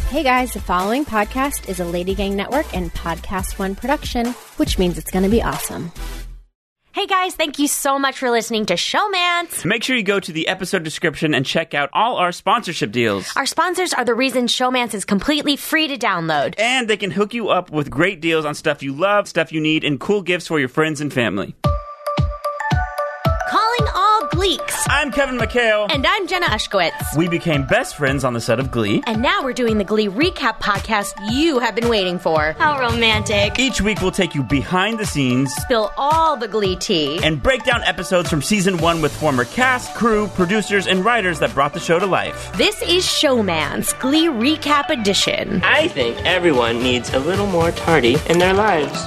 Hey guys, the following podcast is a Lady Gang Network and Podcast One production, which means it's going to be awesome. Hey guys, thank you so much for listening to Showmance. Make sure you go to the episode description and check out all our sponsorship deals. Our sponsors are the reason Showmance is completely free to download. And they can hook you up with great deals on stuff you love, stuff you need, and cool gifts for your friends and family. Calling all Gleeks. I'm Kevin McHale. And I'm Jenna Ushkowitz. We became best friends on the set of Glee. And now we're doing the Glee recap podcast you have been waiting for. How romantic. Each week we'll take you behind the scenes, spill all the Glee tea, and break down episodes from season 1 with former cast, crew, producers, and writers that brought the show to life. This is Showmance, Glee Recap Edition. I think everyone needs a little more tardy in their lives.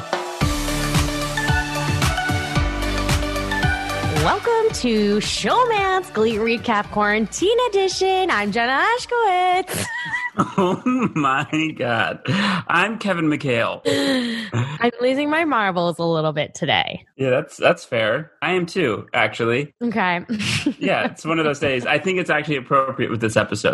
Welcome to Showmance Glee Recap Quarantine Edition. I'm Jenna Ushkowitz. Oh my God. I'm Kevin McHale. I'm losing my marbles a little bit today. Yeah, that's fair. I am too, actually. Okay. Yeah, it's one of those days. I think it's actually appropriate with this episode.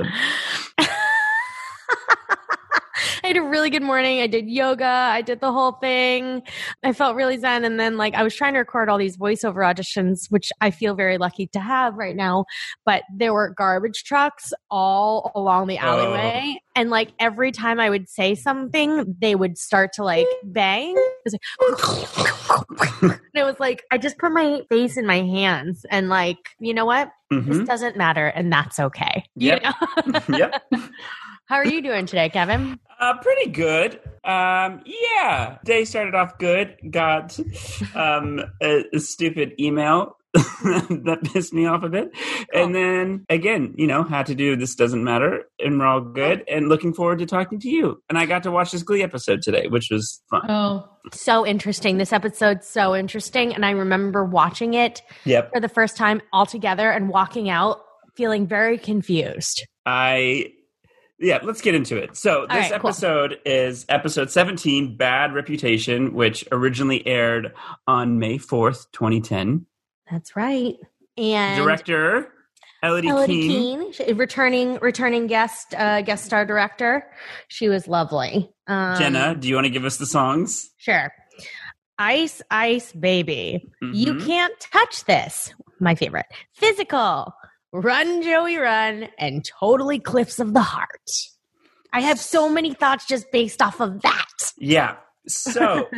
I had a really good morning. I did yoga. I did the whole thing. I felt really zen. And then I was trying to record all these voiceover auditions, which I feel very lucky to have right now. But there were garbage trucks all along the alleyway. Oh. And every time I would say something, they would start to bang. It was and it was I just put my face in my hands and you know what? Mm-hmm. This doesn't matter. And that's okay. Yep. You know? Yep. How are you doing today, Kevin? Pretty good. Yeah. Day started off good. Got a stupid email that pissed me off a bit. Cool. And then, again, had to do This Doesn't Matter, and we're all good, and looking forward to talking to you. And I got to watch this Glee episode today, which was fun. Oh, so interesting. This episode's so interesting, and I remember watching it for the first time all together and walking out feeling very confused. Yeah, let's get into it. So this episode is episode 17, Bad Reputation, which originally aired on May 4th, 2010. That's right. And director, Elodie Keene. Returning guest star director. She was lovely. Jenna, do you want to give us the songs? Sure. Ice, Ice, Baby. Mm-hmm. You Can't Touch This. My favorite. Physical. Run, Joey, Run, and Totally Cliffs of the Heart. I have so many thoughts just based off of that. Yeah. So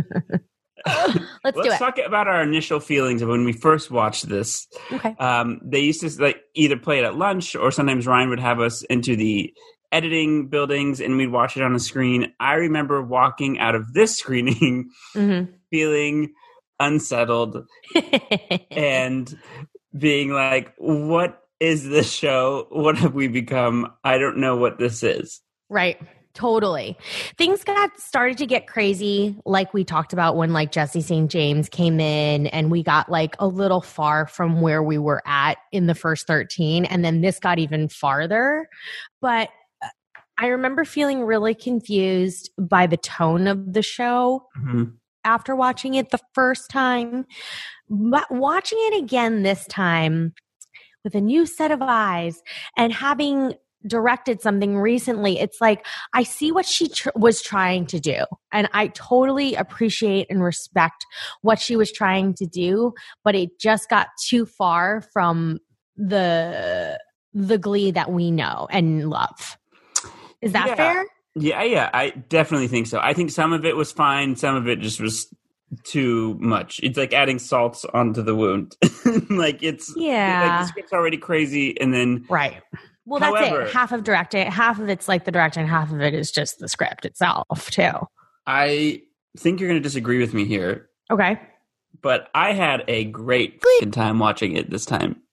let's talk about our initial feelings of when we first watched this. Okay. They used to either play it at lunch, or sometimes Ryan would have us into the editing buildings and we'd watch it on a screen. I remember walking out of this screening feeling unsettled and being what is this show? What have we become? I don't know what this is. Right. Totally. Things started to get crazy, like we talked about when Jesse St. James came in and we got a little far from where we were at in the first 13. And then this got even farther. But I remember feeling really confused by the tone of the show after watching it the first time. But watching it again this time with a new set of eyes and having directed something recently, it's I see what she was trying to do. And I totally appreciate and respect what she was trying to do, but it just got too far from the Glee that we know and love. Is that fair? Yeah, I definitely think so. I think some of it was fine. Some of it just was too much. It's adding salt onto the wound. The script's already crazy, and then right. Well, that's it. Half of directing, half of it's the directing, half of it is just the script itself too. I think you're going to disagree with me here. Okay, but I had a great time watching it this time.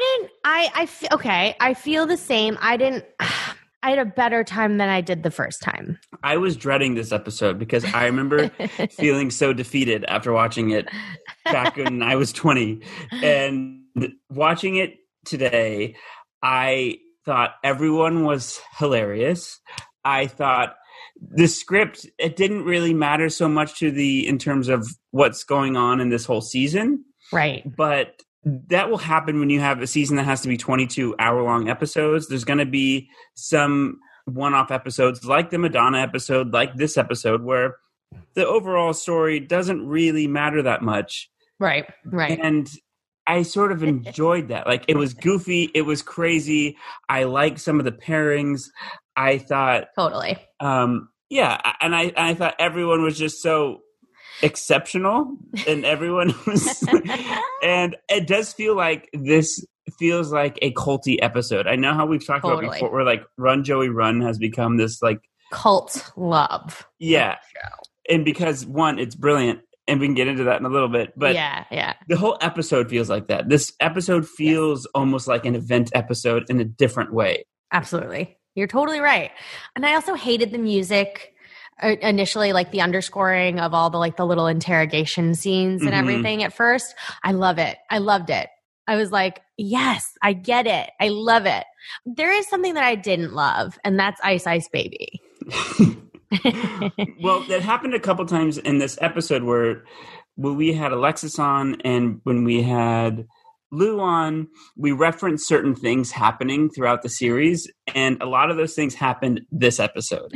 I feel the same. I had a better time than I did the first time. I was dreading this episode because I remember feeling so defeated after watching it back when I was 20. And watching it today, I thought everyone was hilarious. I thought the script, it didn't really matter so much in terms of what's going on in this whole season. Right. But that will happen when you have a season that has to be 22 hour-long episodes. There's going to be some one-off episodes like the Madonna episode, like this episode, where the overall story doesn't really matter that much. Right. And I sort of enjoyed that. Like, it was goofy. It was crazy. I liked some of the pairings. I thought... Totally. Yeah. And I thought everyone was just so exceptional, and everyone was... And it does feel like this feels like a culty episode. I know how we've talked about before, where like Run Joey Run has become this like... cult love. Yeah. And because, one, it's brilliant. And we can get into that in a little bit. But the whole episode feels like that. This episode feels almost like an event episode in a different way. Absolutely. You're totally right. And I also hated the music initially, like the underscoring of all the like the little interrogation scenes and everything at first. I love it. I loved it. I was like, yes, I get it. I love it. There is something that I didn't love, and that's Ice Ice Baby. Well, that happened a couple times in this episode where when we had Alexis on and when we had Lou on, we referenced certain things happening throughout the series, and a lot of those things happened this episode.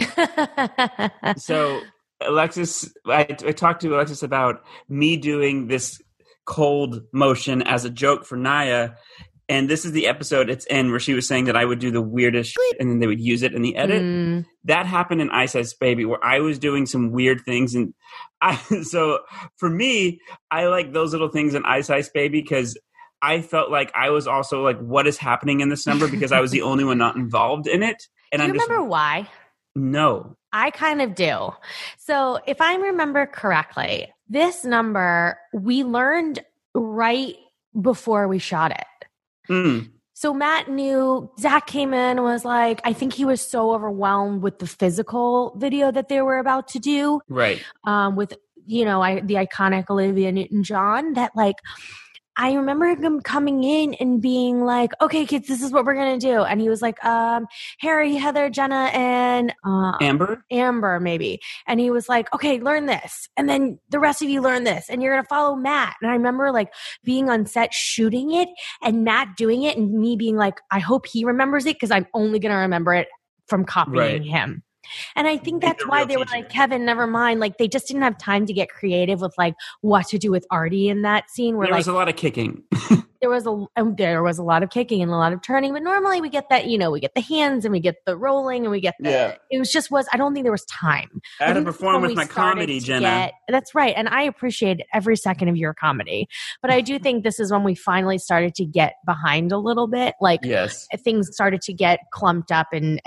So Alexis, I talked to Alexis about me doing this cold motion as a joke for Naya. And this is the episode it's in where she was saying that I would do the weirdest shit and then they would use it in the edit. That happened in Ice Ice Baby, where I was doing some weird things. And so for me, I like those little things in Ice Ice Baby because I felt like I was also like, what is happening in this number? Because I was the only one not involved in it. And do you remember why? No. I kind of do. So if I remember correctly, this number we learned right before we shot it. So Matt knew, Zach came in and was like, I think he was so overwhelmed with the physical video that they were about to do. Right. With, the iconic Olivia Newton-John, that like, I remember him coming in and being like, okay, kids, this is what we're going to do. And he was like, Harry, Heather, Jenna, and Amber, maybe. And he was like, okay, learn this. And then the rest of you learn this. And you're going to follow Matt. And I remember like being on set shooting it and Matt doing it and me being like, I hope he remembers it because I'm only going to remember it from copying him. And I think that's why they were like, Kevin, never mind. Like they just didn't have time to get creative with like what to do with Artie in that scene. Where there was a lot of kicking. there was a lot of kicking and a lot of turning, but normally we get that, we get the hands and we get the rolling and we get the, I don't think there was time. I had to perform with my comedy, Jenna. That's right. And I appreciate every second of your comedy, but I do think this is when we finally started to get behind a little bit. Like things started to get clumped up and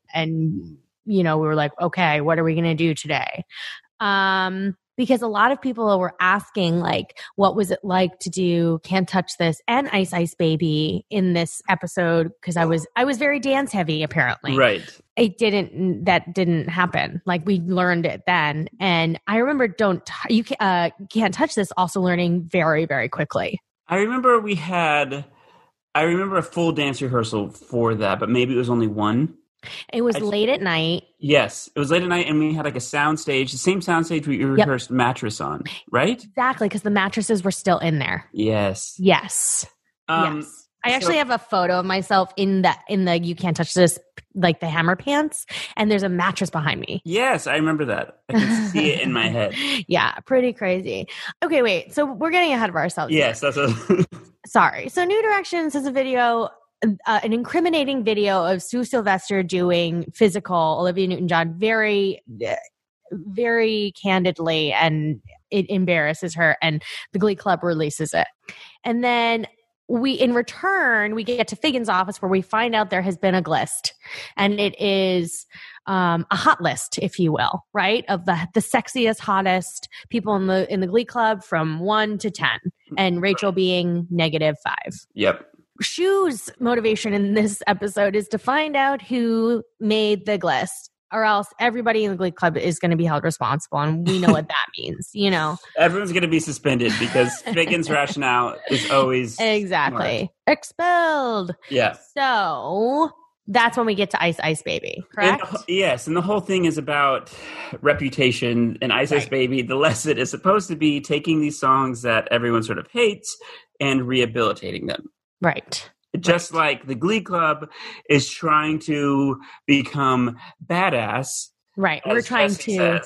we were like, okay, what are we going to do today? Because a lot of people were asking, like, what was it like to do Can't Touch This and Ice Ice Baby in this episode? Because I was very dance heavy, apparently. Right. That didn't happen. Like, we learned it then. And I remember Can't Touch This also learning very, very quickly. I remember a full dance rehearsal for that, but maybe it was only one. It was late at night. Yes, it was late at night, and we had like a sound stage, the same sound stage we rehearsed Mattress on, right? Exactly, because the mattresses were still in there. Yes. Yes. I actually have a photo of myself in the You Can't Touch This, like the Hammer pants, and there's a mattress behind me. Yes, I remember that. I can see it in my head. Yeah, pretty crazy. Okay, wait. So we're getting ahead of ourselves. Yes, here. Sorry. So New Directions is a video. An incriminating video of Sue Sylvester doing physical Olivia Newton-John very, very candidly, and it embarrasses her, and the Glee Club releases it. And then in return, we get to Figgins' office where we find out there has been a glist, and it is a hot list, if you will, right? Of the sexiest, hottest people in the Glee Club from 1 to 10, and Rachel being -5. Yep. Shu's motivation in this episode is to find out who made the glist, or else everybody in the Glee Club is going to be held responsible, and we know what that means, Everyone's going to be suspended because Figgins' rationale is always exactly smart. Expelled. Yeah. So that's when we get to Ice Ice Baby, correct? Yes, and the whole thing is about reputation, and Ice Ice Baby, the lesson is supposed to be taking these songs that everyone sort of hates and rehabilitating them. Right. Just like the Glee Club is trying to become badass. Right. We're trying to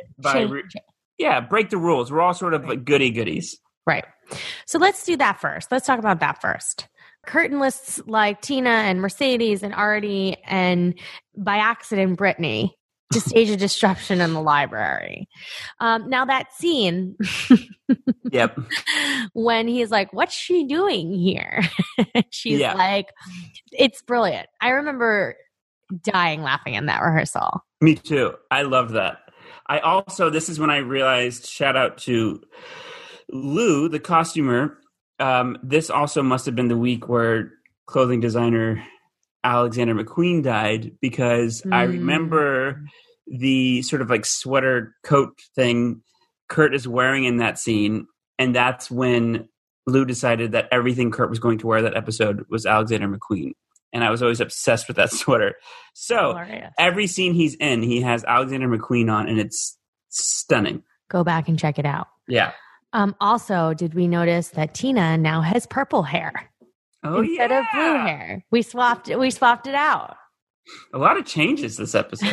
break the rules. We're all sort of like goodies. Right. So let's do that first. Let's talk about that first. Kurt enlists like Tina and Mercedes and Artie and by accident Brittany to stage a disruption in the library. Now that scene, yep, when he's like, "What's she doing here?" She's like, "It's brilliant." I remember dying laughing in that rehearsal. Me too. I loved that. This is when I realized, shout out to Lou, the costumer. This also must have been the week where clothing designer Alexander McQueen died, because I remember the sort of like sweater coat thing Kurt is wearing in that scene. And that's when Lou decided that everything Kurt was going to wear that episode was Alexander McQueen. And I was always obsessed with that sweater. So every scene he's in, he has Alexander McQueen on, and it's stunning. Go back and check it out. Yeah. Also, did we notice that Tina now has purple hair? Instead of blue hair. We swapped it out. A lot of changes this episode.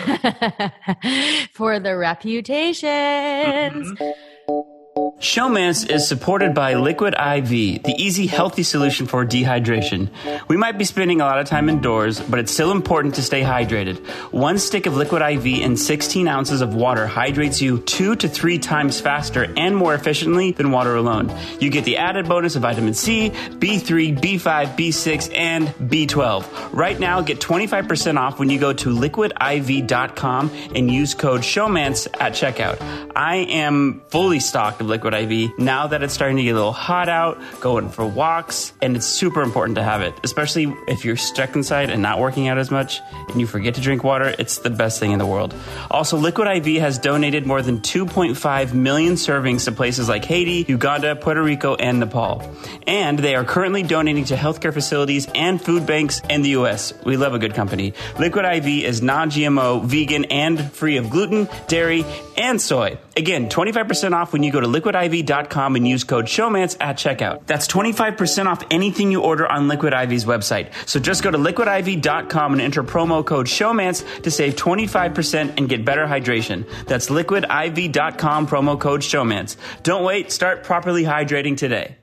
For the reputations. Showmance is supported by Liquid IV, the easy, healthy solution for dehydration. We might be spending a lot of time indoors, but it's still important to stay hydrated. 1 stick of Liquid IV and 16 ounces of water hydrates you 2 to 3 times faster and more efficiently than water alone. You get the added bonus of vitamin C, B3, B5, B6, and B12. Right now, get 25% off when you go to liquidiv.com and use code SHOWMANCE at checkout. I am fully stocked of Liquid IV now that it's starting to get a little hot out, going for walks, and it's super important to have it, especially if you're stuck inside and not working out as much and you forget to drink water. It's the best thing in the world. Also, Liquid IV has donated more than 2.5 million servings to places like Haiti, Uganda, Puerto Rico, and Nepal. And they are currently donating to healthcare facilities and food banks in the U.S. We love a good company. Liquid IV is non-GMO, vegan, and free of gluten, dairy, and soy. Again, 25% off when you go to liquidiv.com and use code SHOWMANCE at checkout. That's 25% off anything you order on Liquid IV's website. So just go to liquidiv.com and enter promo code SHOWMANCE to save 25% and get better hydration. That's liquidiv.com, promo code SHOWMANCE. Don't wait, start properly hydrating today.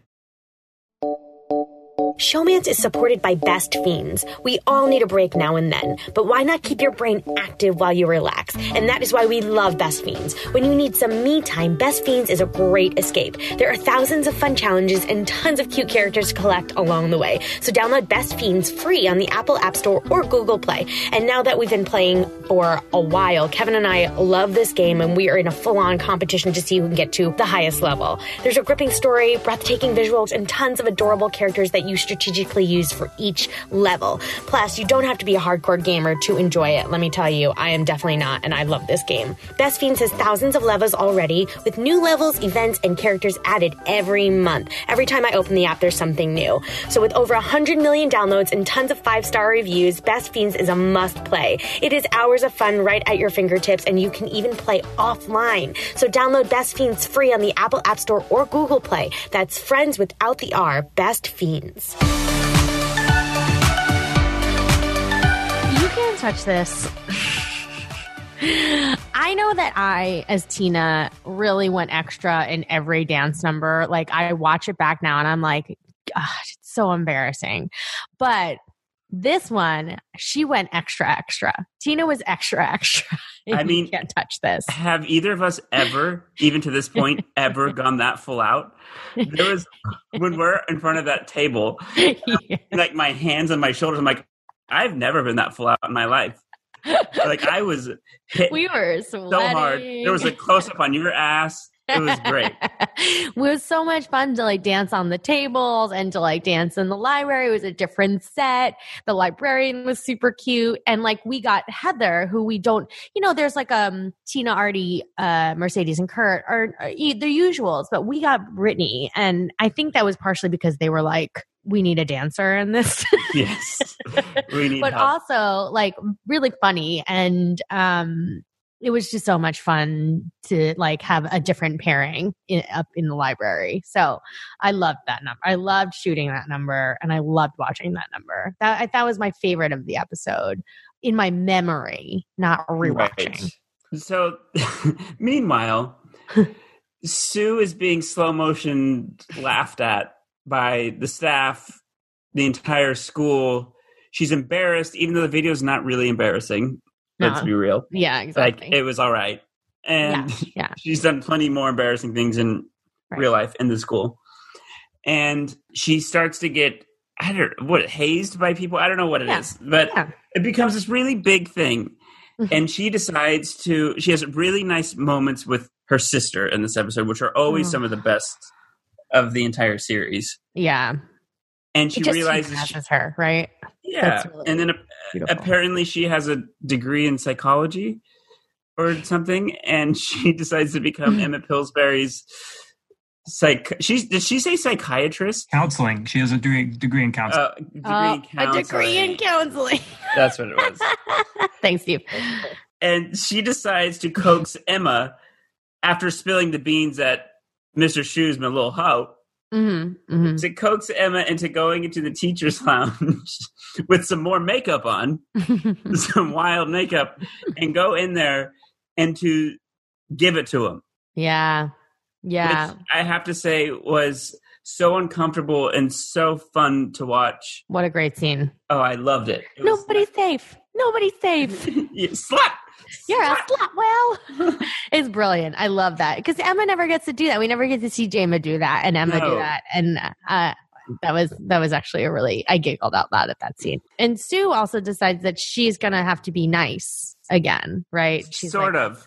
Showmance is supported by Best Fiends. We all need a break now and then, but why not keep your brain active while you relax? And that is why we love Best Fiends. When you need some me time, Best Fiends is a great escape. There are thousands of fun challenges and tons of cute characters to collect along the way. So download Best Fiends free on the Apple App Store or Google Play. And now that we've been playing for a while, Kevin and I love this game, and we are in a full-on competition to see who can get to the highest level. There's a gripping story, breathtaking visuals, and tons of adorable characters that you strategically use for each level. Plus, you don't have to be a hardcore gamer to enjoy it. Let me tell you, I am definitely not, and I love this game. Best Fiends has thousands of levels already, with new levels, events, and characters added every month. Every time I open the app, there's something new. So with over 100 million downloads and tons of 5-star reviews, Best Fiends is a must-play. It is hours of fun right at your fingertips, and you can even play offline. So download Best Fiends free on the Apple App Store or Google Play. That's friends without the R, Best Fiends. You can't touch this. I know that I, as Tina, really went extra in every dance number. Like, I watch it back now and I'm like, God, it's so embarrassing. But this one, she went extra. Tina was extra. I mean, you can't touch this. Have either of us ever, even to this point, ever gone that full out? There was, when we're in front of that table, like my hands on my shoulders, I'm like, I've never been that full out in my life. Like, I was hit we were sweating so hard. There was a close-up on your ass. It was great. It was so much fun to like dance on the tables and to like dance in the library. It was a different set. The librarian was super cute. And like we got Heather, who we don't, there's like Tina, Artie, Mercedes, and Kurt are the usuals, but we got Brittany. And I think that was partially because they were like, we need a dancer in this. Yes. We need but help. Also like really funny and it was just so much fun to like have a different pairing up in the library. So I loved that number. I loved shooting that number, and I loved watching that number. That was my favorite of the episode in my memory, not rewatching. Right. So meanwhile, Sue is being slow motion laughed at by the staff, the entire school. She's embarrassed, even though the video is not really embarrassing. Let's be real. Yeah, exactly. Like, it was all right. And she's done plenty more embarrassing things in real life in the school. And she starts to get, hazed by people? I don't know what it is. But it becomes this really big thing. And she decides she has really nice moments with her sister in this episode, which are always some of the best of the entire series. Yeah. And she realizes it's her, right? Yeah. Really and then apparently she has a degree in psychology or something. And she decides to become Emmett Pillsbury's did she say psychiatrist? Counseling. She has a degree in counseling. A degree in counseling. That's what it was. Thanks, Steve. And she decides to coax Emma after spilling the beans at Mr. Shoes, my little hoe. To coax Emma into going into the teacher's lounge with some more makeup on, some wild makeup, and go in there and to give it to him. Yeah. Yeah. Which I have to say was so uncomfortable and so fun to watch. What a great scene. Oh, I loved it. Nobody's safe. Nobody's safe. Slut! You're a slut. Well, it's brilliant. I love that because Emma never gets to do that. We never get to see Jayma do that and Emma do that. And that was actually I giggled out loud at that scene. And Sue also decides that she's going to have to be nice again, right? She's kind of.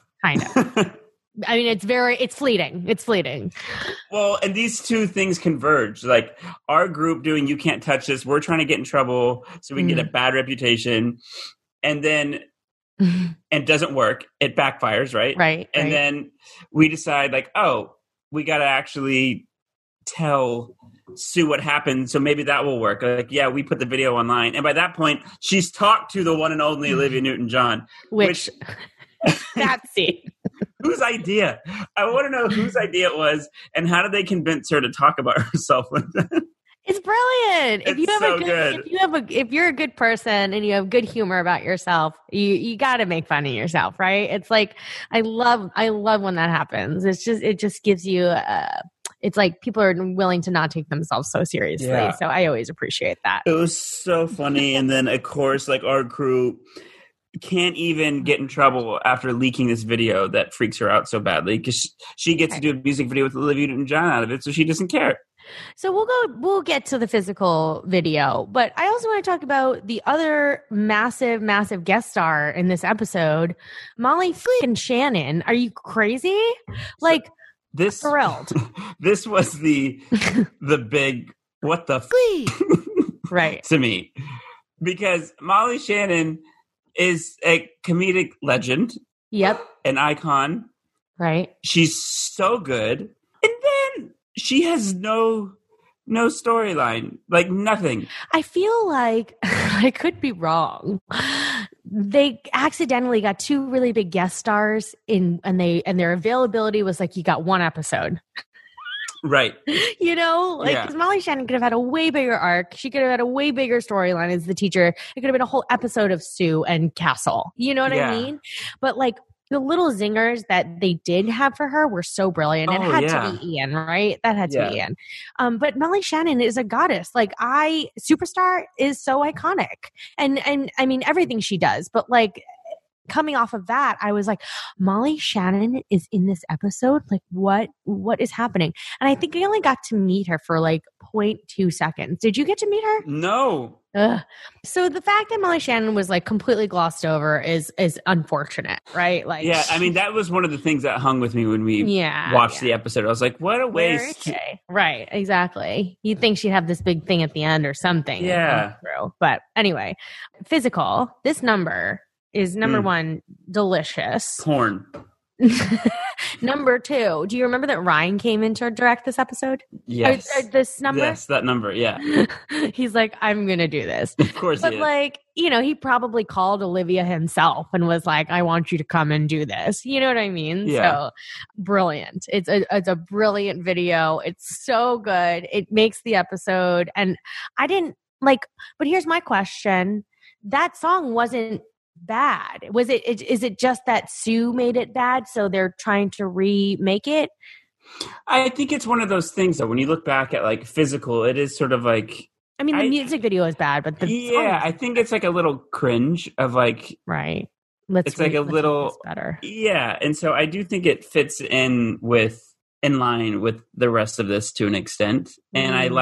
I mean, it's fleeting. It's fleeting. Well, and these two things converge. Like our group doing "You Can't Touch This," we're trying to get in trouble so we can get a bad reputation, and then and doesn't work. It backfires, right? Right. And then we decide, like, oh, we got to actually tell Sue what happened, so maybe that will work. Like, yeah, we put the video online, and by that point, she's talked to the one and only Olivia Newton-John, which that scene. Whose idea? I want to know whose idea it was, and how did they convince her to talk about herself like that? It's brilliant. If you're a good person and you have good humor about yourself, you got to make fun of yourself, right? It's like I love when that happens. It just gives you. It's like people are willing to not take themselves so seriously. Yeah. So I always appreciate that. It was so funny, and then of course, like our crew can't even get in trouble after leaking this video that freaks her out so badly because she gets to do a music video with Olivia Newton-John out of it, so she doesn't care. So we'll get to the physical video, but I also want to talk about the other massive guest star in this episode, Molly freaking Shannon. Are you crazy? Like, this thrilled. This was the big what the right to me, because Molly Shannon is a comedic legend. Yep. An icon. Right. She's so good. And then she has no storyline. Like nothing. I feel like I could be wrong. They accidentally got two really big guest stars and their availability was like you got one episode. Right. You know, like, because Molly Shannon could have had a way bigger arc. She could have had a way bigger storyline as the teacher. It could have been a whole episode of Sue and Castle. You know what I mean? But like the little zingers that they did have for her were so brilliant. It had to be Ian, right? That had to be Ian. But Molly Shannon is a goddess. Like Superstar is so iconic. And I mean, everything she does, but like, coming off of that, I was like, Molly Shannon is in this episode? Like, what is happening? And I think I only got to meet her for like 0.2 seconds. Did you get to meet her? No. Ugh. So the fact that Molly Shannon was like completely glossed over is unfortunate, right? Like, yeah, I mean, that was one of the things that hung with me when we watched the episode. I was like, what a waste. Right, exactly. You'd think she'd have this big thing at the end or something. Yeah. But anyway, physical, this number is number one, delicious. Porn. Number 2, do you remember that Ryan came in to direct this episode? Yes. Or this number? Yes, that number, yeah. He's like, I'm going to do this. Of course But he is. like, he probably called Olivia himself and was like, I want you to come and do this. You know what I mean? Yeah. So brilliant. It's a brilliant video. It's so good. It makes the episode. And I didn't but here's my question. That song wasn't bad. Is it just that Sue made it bad, so they're trying to remake it? I think it's one of those things that when you look back at like Physical, it is sort of like, I mean, the music video is bad, but the song I think it's like a little cringe of like, right. It's like a little make this better. Yeah, and so I do think it fits in line with the rest of this to an extent, and I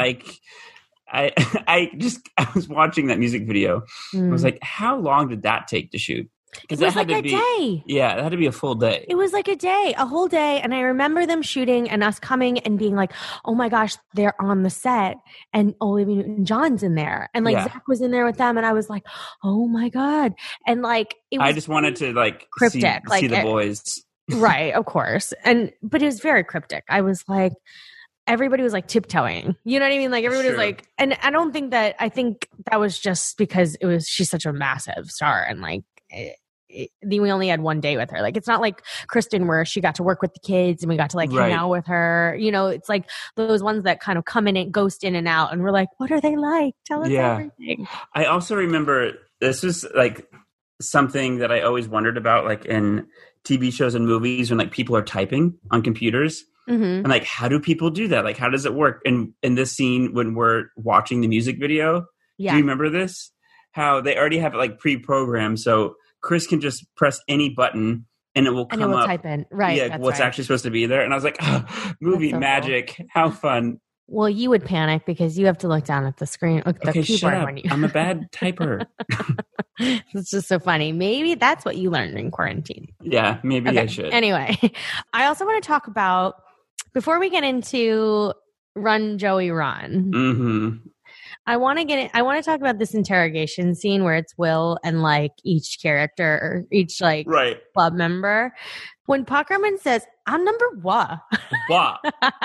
was watching that music video. I was like, how long did that take to shoot? Because it was like a day. Yeah, it had to be a full day. It was like a whole day. And I remember them shooting and us coming and being like, oh my gosh, they're on the set and Olivia Newton-John's in there. And like Zach was in there with them. And I was like, oh my God. And like, I just wanted to like cryptic, see the boys. Right, of course. But it was very cryptic. I was like, everybody was like tiptoeing. You know what I mean? Like everybody was like, and I think that was just because she's such a massive star and like, we only had one day with her. Like, it's not like Kristen where she got to work with the kids and we got to like hang out with her. It's like those ones that kind of come in and ghost in and out. And we're like, what are they like? Tell us everything. I also remember this was like something that I always wondered about, like in TV shows and movies when like people are typing on computers. Mm-hmm. And like, how do people do that? Like, how does it work? And in this scene, when we're watching the music video, do you remember this? How they already have it like pre-programmed. So Chris can just press any button and it will come up. Type in. Right. Yeah, what's actually supposed to be there. And I was like, movie magic. Cool. How fun. Well, you would panic because you have to look down at the screen. Okay, shut up. I'm a bad typer. It's just so funny. Maybe that's what you learned in quarantine. Yeah, maybe I should. Anyway, I also want to talk about, before we get into Run, Joey, Run, mm-hmm. I want to talk about this interrogation scene where it's Will and like each character or each like club member. When Puckerman says, I'm number what? What?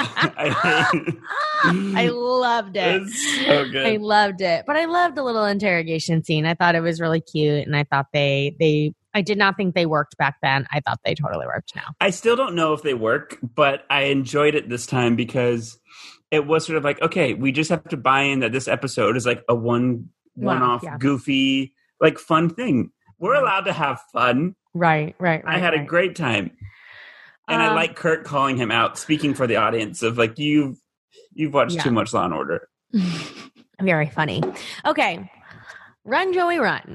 I loved it. It's so good. I loved it. But I loved the little interrogation scene. I thought it was really cute. And I thought I did not think they worked back then. I thought they totally worked now. I still don't know if they work, but I enjoyed it this time because it was sort of like, okay, we just have to buy in that this episode is like a one-off, goofy, like fun thing. We're allowed to have fun. Right. I had a great time. And I like Kurt calling him out, speaking for the audience of like, you've watched too much Law and Order. Very funny. Okay. Run, Joey, run.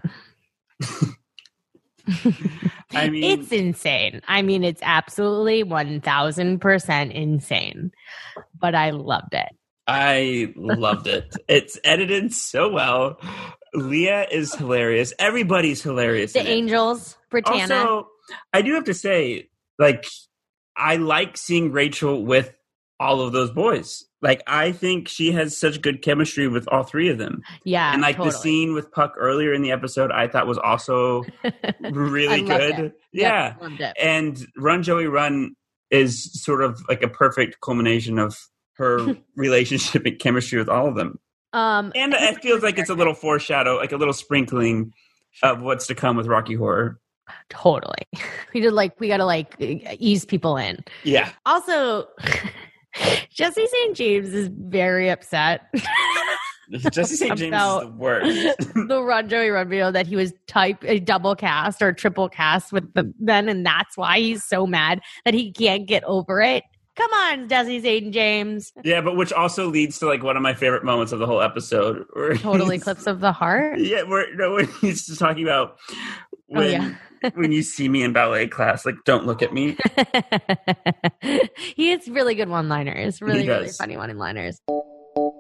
I mean, it's insane. I mean, it's absolutely 1000% insane, but I loved it. I loved it. It's edited so well. Leah is hilarious. Everybody's hilarious. The Angels, Britannia. Also, I do have to say, like, I like seeing Rachel with all of those boys. Like, I think she has such good chemistry with all three of them. Yeah, and like totally. The scene with Puck earlier in the episode, I thought was also really good. It. Yeah, loved it. And Run, Joey, Run is sort of like a perfect culmination of her relationship and chemistry with all of them. And it feels like it's a little foreshadow, like a little sprinkling of what's to come with Rocky Horror. Totally. We got to ease people in. Yeah. Also, Jesse St. James is very upset. Jesse St. James is the worst. The Run, Joey, Run video that he was a double cast or triple cast with then, and that's why he's so mad that he can't get over it. Come on, Jesse St. James. Yeah, but which also leads to like one of my favorite moments of the whole episode. Total Eclipse of the Heart? Yeah, when he's just talking about when you see me in ballet class, like, don't look at me. He has really good one-liners. Really funny one-liners.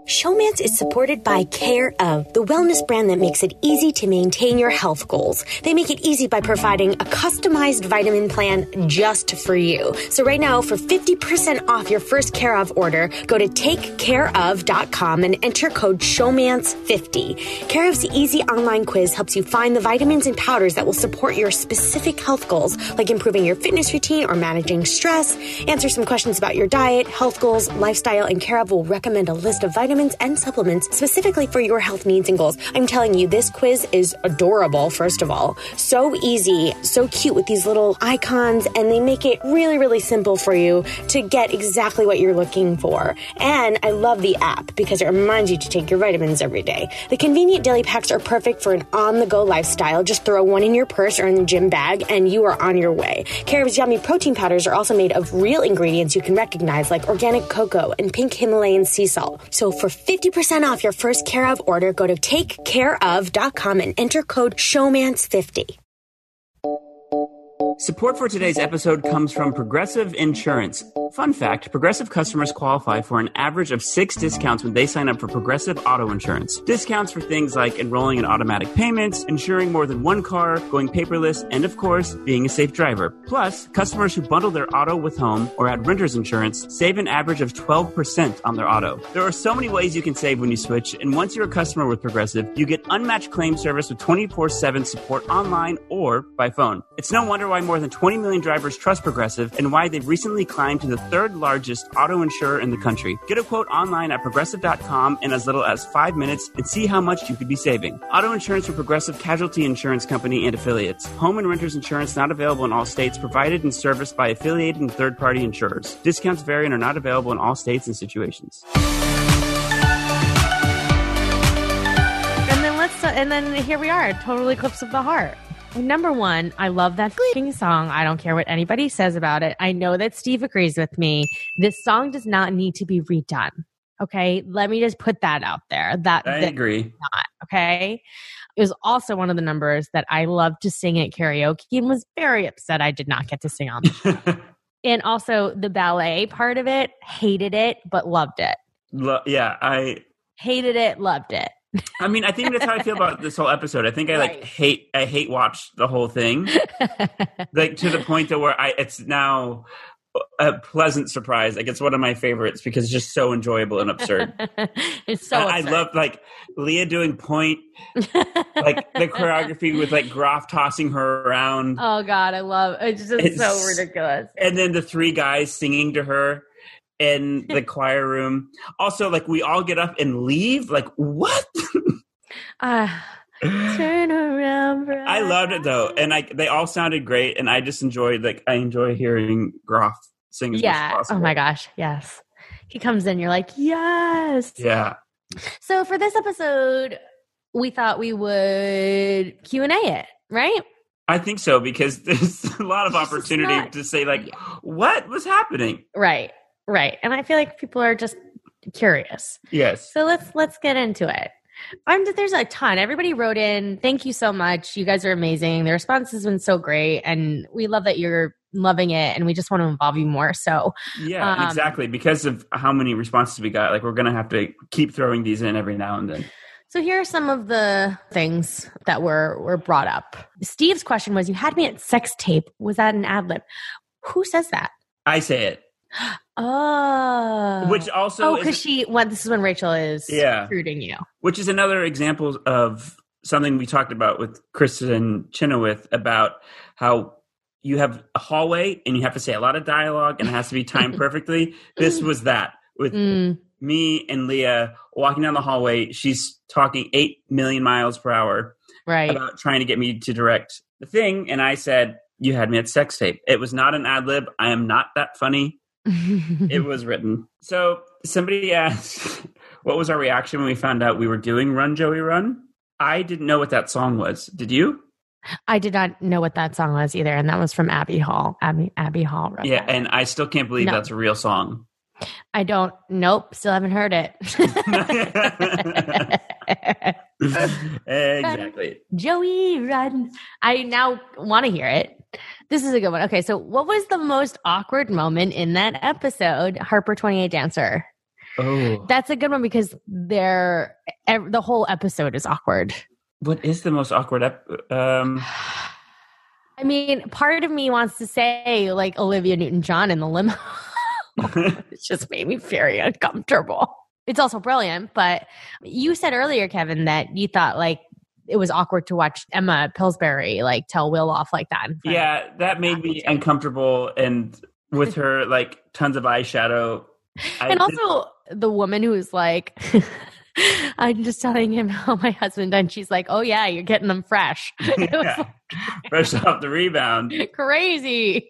Showmance is supported by Care of, the wellness brand that makes it easy to maintain your health goals. They make it easy by providing a customized vitamin plan just for you. So right now, for 50% off your first Care of order, go to takecareof.com and enter code SHOWMANCE50. Care of's easy online quiz helps you find the vitamins and powders that will support your specific health goals, like improving your fitness routine or managing stress. Answer some questions about your diet, health goals, lifestyle, and Care of will recommend a list of vitamins and supplements specifically for your health needs and goals. I'm telling you, this quiz is adorable, first of all. So easy, so cute with these little icons, and they make it really, really simple for you to get exactly what you're looking for. And I love the app because it reminds you to take your vitamins every day. The convenient daily packs are perfect for an on-the-go lifestyle. Just throw one in your purse or in the gym bag, and you are on your way. Care of's yummy protein powders are also made of real ingredients you can recognize, like organic cocoa and pink Himalayan sea salt. So for 50% off your first Care of order, go to takecareof.com and enter code SHOWMANCE50. Support for today's episode comes from Progressive Insurance. Fun fact, Progressive customers qualify for an average of 6 discounts when they sign up for Progressive Auto Insurance. Discounts for things like enrolling in automatic payments, insuring more than one car, going paperless, and of course, being a safe driver. Plus, customers who bundle their auto with home or add renter's insurance save an average of 12% on their auto. There are so many ways you can save when you switch, and once you're a customer with Progressive, you get unmatched claim service with 24/7 support online or by phone. It's no wonder why more than 20 million drivers trust Progressive and why they've recently climbed to the 3rd largest auto insurer in the country. Get a quote online at progressive.com in as little as 5 minutes and see how much you could be saving. Auto insurance from Progressive Casualty Insurance Company and affiliates. Home and renter's insurance not available in all states, provided and serviced by affiliated and third-party insurers. Discounts vary and are not available in all states and situations. And then here we are, Total Eclipse of the Heart. Number one, I love that fucking song. I don't care what anybody says about it. I know that Steve agrees with me. This song does not need to be redone. Okay? Let me just put that out there. I agree. Not, okay? It was also one of the numbers that I loved to sing at karaoke and was very upset I did not get to sing on the show. And also the ballet part of it, hated it, but loved it. I hated it, loved it. I mean, I think that's how I feel about this whole episode. I think I hate watch the whole thing, like to the point that where it's now a pleasant surprise. Like it's one of my favorites because it's just so enjoyable and absurd. It's so absurd. I love like Leah doing point, like the choreography with like Groff tossing her around. Oh God, I love it. It's just so ridiculous. And then the 3 guys singing to her in the choir room. Also, like we all get up and leave. Like what? Turn around. I loved it though, and they all sounded great, and I just enjoyed. I enjoy hearing Groff sing as much as possible. Oh my gosh, yes. He comes in, you're like, yes. Yeah. So for this episode, we thought we would Q&A it, right? I think so because there's a lot of opportunity to say like, what was happening? Right. And I feel like people are just curious. Yes. So let's get into it. There's a ton. Everybody wrote in. Thank you so much. You guys are amazing. The response has been so great, and we love that you're loving it, and we just want to involve you more. So yeah, exactly. Because of how many responses we got, like we're going to have to keep throwing these in every now and then. So here are some of the things that were brought up. Steve's question was, you had me at sex tape. Was that an ad lib? Who says that? I say it. Oh. Which also because this is when Rachel is recruiting you. Which is another example of something we talked about with Kristen Chenoweth about how you have a hallway and you have to say a lot of dialogue and it has to be timed perfectly. This was that with me and Leah walking down the hallway. She's talking 8 million miles per hour about trying to get me to direct the thing. And I said, you had me at sex tape. It was not an ad lib. I am not that funny. It was written. So somebody asked, what was our reaction when we found out we were doing Run, Joey, Run? I didn't know what that song was. Did you? I did not know what that song was either. And that was from Abby Hall. Abby Hall wrote that. And I still can't believe that's a real song. Nope, still haven't heard it. Exactly. Joey, run. I now want to hear it. This is a good one. Okay, so what was the most awkward moment in that episode, Harper 28 Dancer? Oh, That's a good one because the whole episode is awkward. what is the most awkward? I mean, part of me wants to say like Olivia Newton-John in the limo. It just made me very uncomfortable. It's also brilliant, but you said earlier, Kevin, that you thought like it was awkward to watch Emma Pillsbury like tell Will off like that. Yeah, that made me uncomfortable, and with her like tons of eyeshadow. And also the woman who's like, I'm just telling him how my husband done. She's like, oh yeah, you're getting them fresh. It was Yeah. Fresh off the rebound. crazy.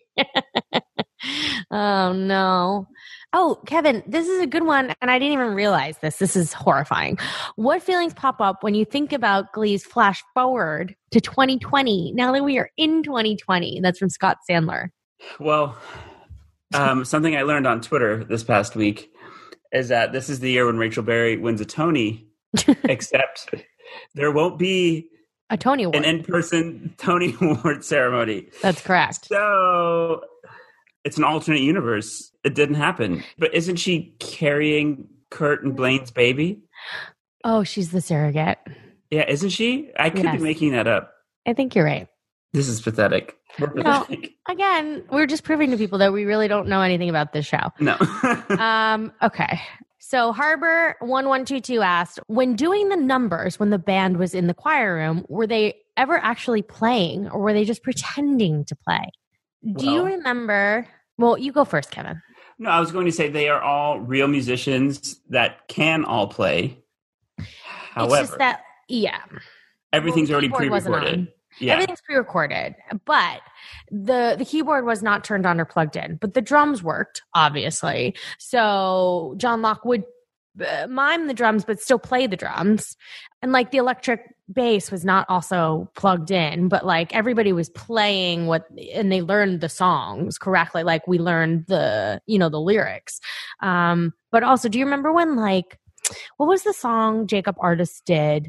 Oh no. Oh, Kevin, this is a good one, and I didn't even realize this. This is horrifying. What feelings pop up when you think about Glee's flash forward to 2020? Now that we are in 2020, that's from Scott Sandler. Well, something I learned on Twitter this past week is that this is the year when Rachel Berry wins a Tony, except there won't be A Tony Award. an in-person Tony Award ceremony. That's correct. So it's an alternate universe. It didn't happen. But isn't she carrying Kurt and Blaine's baby? Oh, she's the surrogate. Yeah, isn't she? I could Yes. be making that up. I think you're right. This is pathetic. We're No, pathetic. again, we're just proving to people that we really don't know anything about this show. No. Okay. So Harbor 1122 asked, when doing the numbers when the band was in the choir room, were they ever actually playing or were they just pretending to play? Do you Well- remember? Well, you go first, Kevin. No, I was going to say they are all real musicians that can all play. However, It's just that, yeah. everything's Well, already keyboard wasn't pre-recorded. on. Yeah. Everything's pre-recorded, but the keyboard was not turned on or plugged in, but the drums worked, obviously. So John Locke would mime the drums, but still play the drums. And like the electric bass was not also plugged in, but like everybody was playing and they learned the songs correctly. Like we learned the lyrics. But also, do you remember when like, what was the song Jacob Artist did?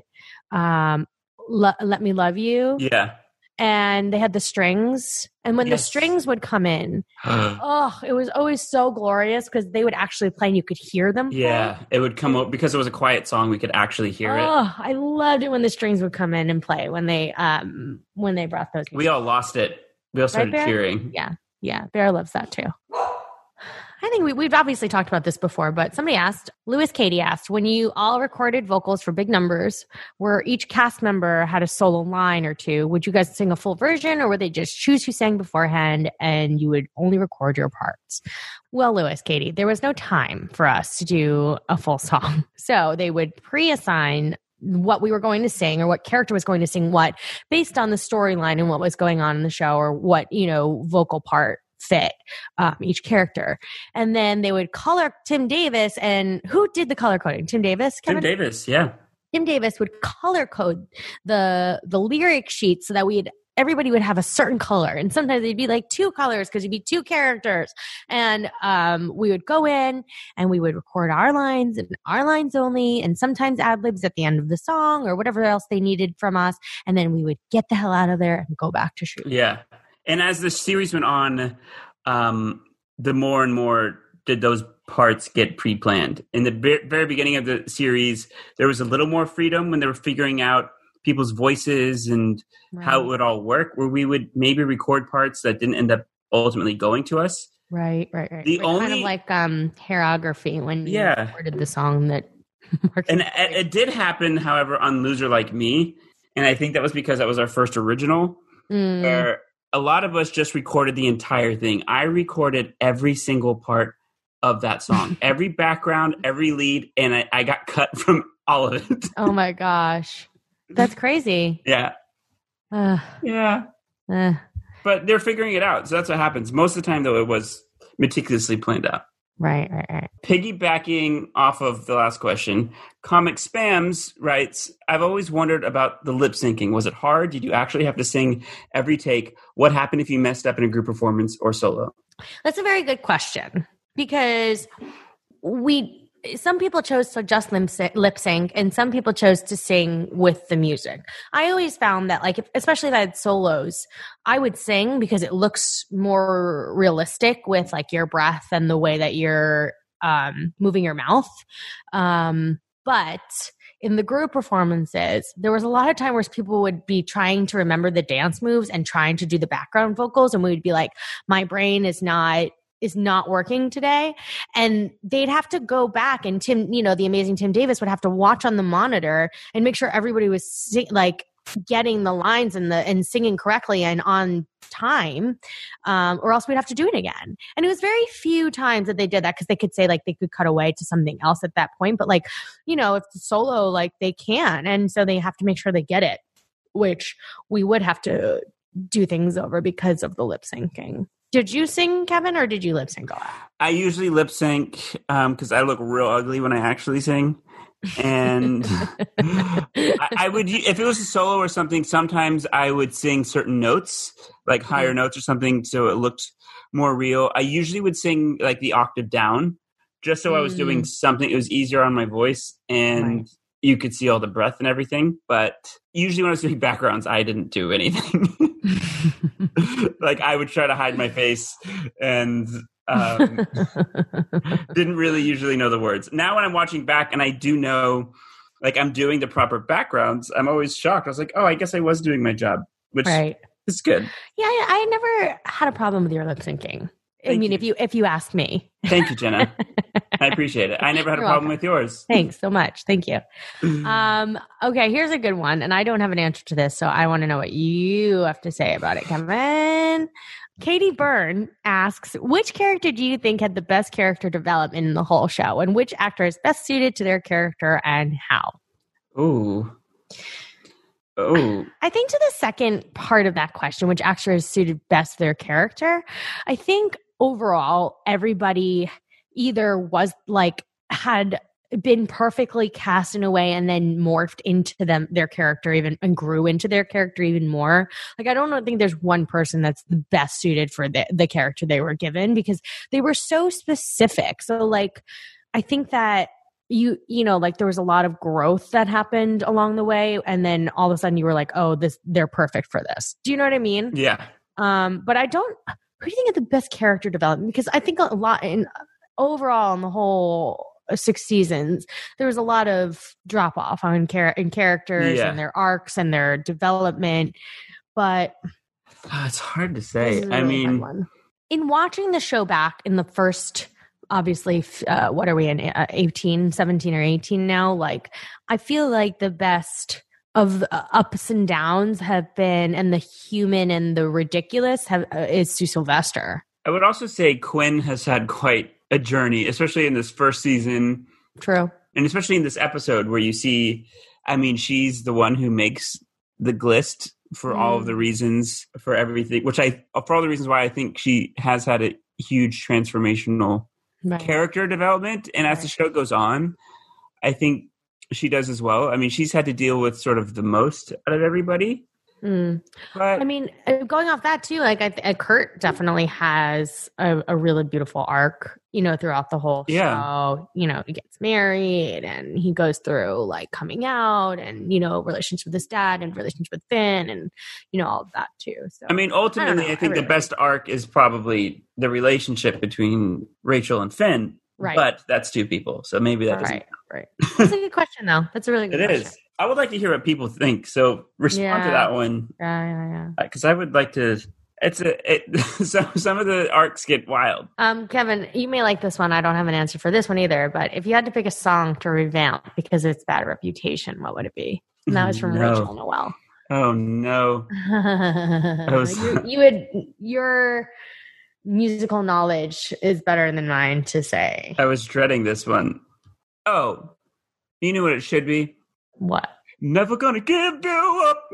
Let Me Love You. Yeah. And they had the strings. And when the Yes. strings would come in, it was always so glorious because they would actually play and you could hear them play. Yeah, it would come up because it was a quiet song. We could actually hear it. Oh, I loved it when the strings would come in and play when they brought those. We all lost it. We all started Bear? cheering. Yeah, Bear loves that too. I think we've obviously talked about this before, but somebody asked, Lewis Katie asked, when you all recorded vocals for Big Numbers, where each cast member had a solo line or two, would you guys sing a full version or would they just choose who sang beforehand and you would only record your parts? Well, Lewis Katie, there was no time for us to do a full song. So they would pre-assign what we were going to sing or what character was going to sing what based on the storyline and what was going on in the show or what, vocal part fit each character. And then they would color Tim Davis. And who did the color coding? Tim Davis? Tim Kevin? Davis, yeah. Tim Davis would color code the lyric sheet so that everybody would have a certain color. And sometimes they'd be like two colors because it'd be two characters. And we would go in and we would record our lines and our lines only, and sometimes ad-libs at the end of the song or whatever else they needed from us. And then we would get the hell out of there and go back to shoot. Yeah. And as the series went on, the more and more did those parts get pre-planned. In the very beginning of the series, there was a little more freedom when they were figuring out people's voices and how it would all work, where we would maybe record parts that didn't end up ultimately going to us. Right. The Kind only of like hairography when you Yeah. recorded the song that Mark and it did happen, however, on Loser Like Me, and I think that was because that was our first original, where a lot of us just recorded the entire thing. I recorded every single part of that song, every background, every lead, and I got cut from all of it. Oh my gosh. That's crazy. Yeah. Yeah. But they're figuring it out. So that's what happens. Most of the time, though, it was meticulously planned out. Right. Piggybacking off of the last question, Comic Spams writes, I've always wondered about the lip syncing. Was it hard? Did you actually have to sing every take? What happened if you messed up in a group performance or solo? That's a very good question because some people chose to just lip sync and some people chose to sing with the music. I always found that especially if I had solos, I would sing because it looks more realistic with like your breath and the way that you're moving your mouth. But in the group performances, there was a lot of time where people would be trying to remember the dance moves and trying to do the background vocals. And we would be like, my brain is not working today. And they'd have to go back, and Tim, the amazing Tim Davis would have to watch on the monitor and make sure everybody was getting the lines and singing correctly and on time, or else we'd have to do it again. And it was very few times that they did that, because they could say they could cut away to something else at that point. But if the solo, they can. And so they have to make sure they get it, which we would have to do things over because of the lip syncing. Did you sing, Kevin, or did you lip sync a lot? I usually lip sync because I look real ugly when I actually sing. And I would, if it was a solo or something, sometimes I would sing certain notes, like higher notes or something, so it looked more real. I usually would sing the octave down, just so I was doing something. It was easier on my voice, and you could see all the breath and everything. But usually when I was doing backgrounds, I didn't do anything. I would try to hide my face and didn't really usually know the words. Now when I'm watching back and I do know, I'm doing the proper backgrounds, I'm always shocked. I was like, oh, I guess I was doing my job, which is good. Yeah, I never had a problem with your lip syncing. If you ask me. Thank you, Jenna. I appreciate it. I never had a problem with yours. Thanks so much. Thank you. Okay, here's a good one. And I don't have an answer to this, so I want to know what you have to say about it, Kevin. Katie Byrne asks, which character do you think had the best character development in the whole show? And which actor is best suited to their character and how? Oh. I think to the second part of that question, which actor is suited best to their character, I think overall everybody either was had been perfectly cast in a way and then morphed into their character even and grew into their character even more. I don't think there's one person that's the best suited for the character they were given, because they were so specific. So I think that there was a lot of growth that happened along the way, and then all of a sudden you were like, oh, they're perfect for this. Do you know what I mean? Yeah. But who do you think had the best character development? Because I think a lot overall in the whole 6 seasons, there was a lot of drop off in characters and their arcs and their development. But it's hard to say. I mean, in watching the show back in the first, obviously, what are we in 17 or 18 now? I feel like the best of the ups and downs have been, and the human and the ridiculous is Sue Sylvester. I would also say Quinn has had quite a journey, especially in this first season. True. And especially in this episode where you see, she's the one who makes the glist for all of the reasons, for everything, for all the reasons why I think she has had a huge transformational character development. And as the show goes on, I think she does as well. She's had to deal with sort of the most out of everybody. But going off that too, Kurt definitely has a really beautiful arc, throughout the whole show. He gets married and he goes through coming out and, relations with his dad and relations with Finn and, all of that too. So, ultimately, I think the best arc is probably the relationship between Rachel and Finn. Right. But that's 2 people. So maybe that doesn't. Right. That's a good question though. That's a really good question. It is. I would like to hear what people think. So respond to that one. Yeah. Because I would like to. Some of the arcs get wild. Kevin, you may like this one. I don't have an answer for this one either. But if you had to pick a song to revamp because of its bad reputation, what would it be? And that was from Rachel Noel. Oh no! Your musical knowledge is better than mine to say. I was dreading this one. Oh, you know what it should be? What? Never gonna give you up.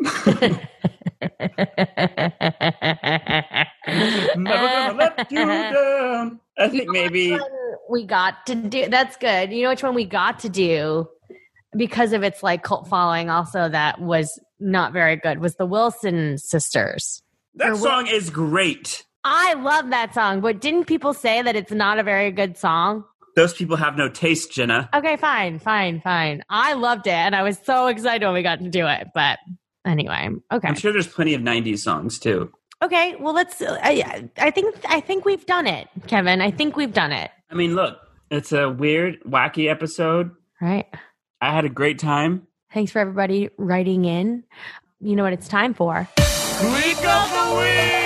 Never gonna let you down. I think maybe we got to do. That's good. You know which one we got to do because of its cult following. Also, that was not very good. Was the Wilson sisters? That song is great. I love that song, but didn't people say that it's not a very good song? Those people have no taste, Jenna. Okay, fine. I loved it, and I was so excited when we got to do it. But anyway, okay. I'm sure there's plenty of 90s songs, too. Okay, well, let's... I think we've done it, Kevin. I think we've done it. Look, It's a weird, wacky episode. Right. I had a great time. Thanks for everybody writing in. You know what it's time for? Week of the Week!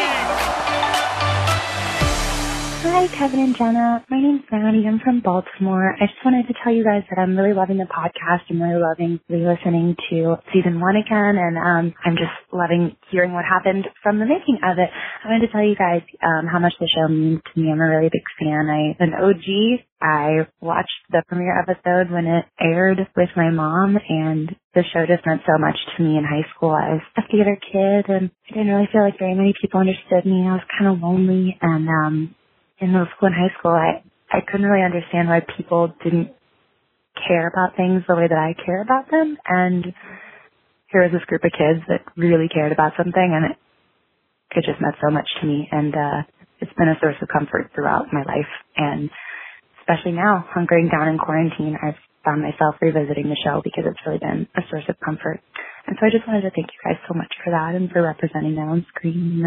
Hi, Kevin and Jenna. My name's Brownie. I'm from Baltimore. I just wanted to tell you guys that I'm really loving the podcast. I'm really loving re-listening to season 1 again, and I'm just loving hearing what happened from the making of it. I wanted to tell you guys how much the show means to me. I'm a really big fan. I'm an OG. I watched the premiere episode when it aired with my mom, and the show just meant so much to me in high school. I was a theater kid, and I didn't really feel like very many people understood me. I was kind of lonely, and in middle school and high school, I couldn't really understand why people didn't care about things the way that I care about them. And here was this group of kids that really cared about something, and it just meant so much to me. And it's been a source of comfort throughout my life. And especially now, hunkering down in quarantine, I've found myself revisiting the show because it's really been a source of comfort. And so I just wanted to thank you guys so much for that and for representing that on screen.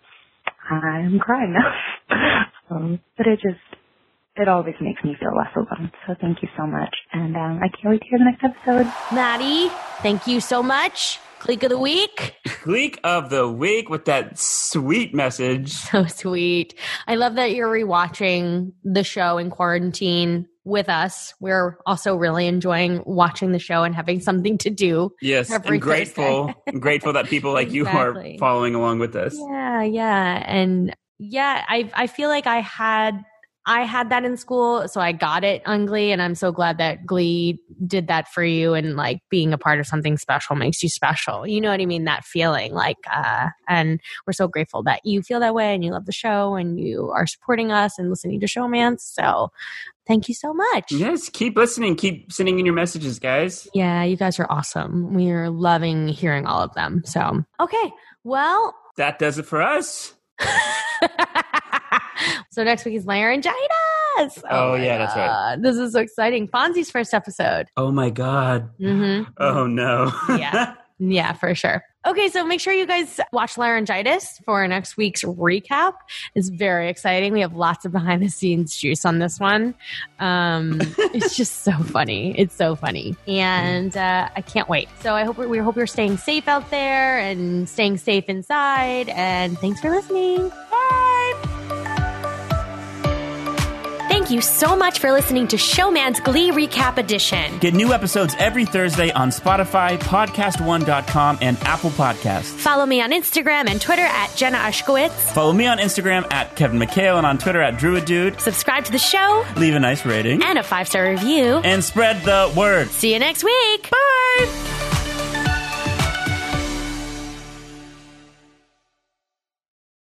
I'm crying now. But it always makes me feel less alone. So thank you so much. And I can't wait to hear the next episode. Maddie, thank you so much. Clique of the Week. Clique of the Week with that sweet message. So sweet. I love that you're rewatching the show in quarantine with us. We're also really enjoying watching the show and having something to do. Yes, and grateful that people like you are following along with us. Yeah. And yeah, I feel like I had that in school, so I got it on Glee, and I'm so glad that Glee did that for you, and like being a part of something special makes you special. You know what I mean? That feeling, and we're so grateful that you feel that way and you love the show and you are supporting us and listening to Showmance. So thank you so much. Yes, keep listening. Keep sending in your messages, guys. Yeah, you guys are awesome. We're loving hearing all of them. So, okay, well. That does it for us. So next week is Laryngitis. Oh yeah, that's right. This is so exciting. Fonzie's first episode. Oh my God. Mm-hmm. Oh no. Yeah, for sure. Okay, so make sure you guys watch Laryngitis for next week's recap. It's very exciting. We have lots of behind the scenes juice on this one. It's just so funny. It's so funny. And I can't wait. So we hope you're staying safe out there and staying safe inside. And thanks for listening. Bye. Thank you so much for listening to Showman's Glee Recap Edition. Get new episodes every Thursday on Spotify, podcast1.com, and Apple Podcasts. Follow me on Instagram and Twitter at Jenna Ushkowitz. Follow me on Instagram at Kevin McHale and on Twitter at DruidDude. Subscribe to the show. Leave a nice rating. And a 5-star review. And spread the word. See you next week. Bye.